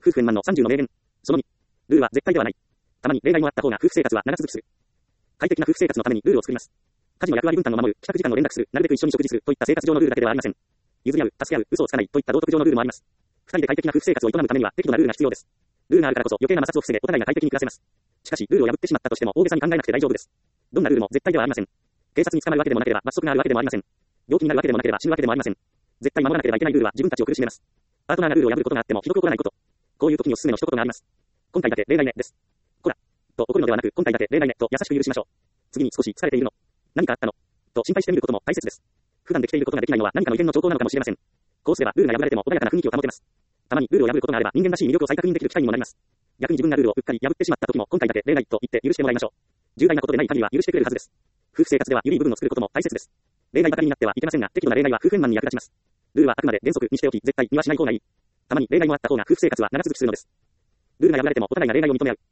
夫婦円満の30の名言。その2。ルールは絶対ではない。たまに例外もあった方が夫婦生活は長続きする。快適な夫婦生活のためにルールを作ります。家事の役割分担を守る、帰宅時間を連絡する、なるべく一緒に食事するといった生活上のルールだけではありません。譲り合う、助け合う、嘘をつかないといった道徳上のルールもあります。二人で快適な夫婦生活を営むためには適度なルールが必要です。ルールがあるからこそ余計な摩擦を防げ、お互いが快適に暮らせます。しかし、ルールを破ってしまったとしても大げさに考えなくて大丈夫です。どんなルールも絶対ではありません。警察に捕まるわけでもなければ罰則があるわけでもありません。病気になるわけでもなければ死ぬわけでもありません。絶対守らなければいけないルールは自分たちを苦しめます。パートナーがルールを破ることがあってもひどく怒らないこと。こういう時におすすめの一言があります。今回だけ例外ねです。こら。と怒るのではなく、今回だけ例外ねと優しく許しましょう。次に少し疲れているの。何かあったのと心配してみることも大切です。普段できていることができないのは何かの異変の兆候なのかもしれません。こうすればルールが破られても穏やかな雰囲気を保てます。たまにルールを破ることがあれば人間らしい魅力を再確認できる機会にもなります。逆に自分がルールをうっかり破ってしまった時も今回だけ例外と言って許してもらいましょう。重大なことでない限りは許してくれるはずです。夫婦生活では緩い部分を作ることも大切です。例外ばかりになってはいけませんが、適度な例外は夫婦円満に役立ちます。ルールはあくまで原則にしておき、絶対にはしない方がいい。たまに例外もあった方が夫婦生活は長続きするのです。ルールが破られてもお互いが例外を認め合う。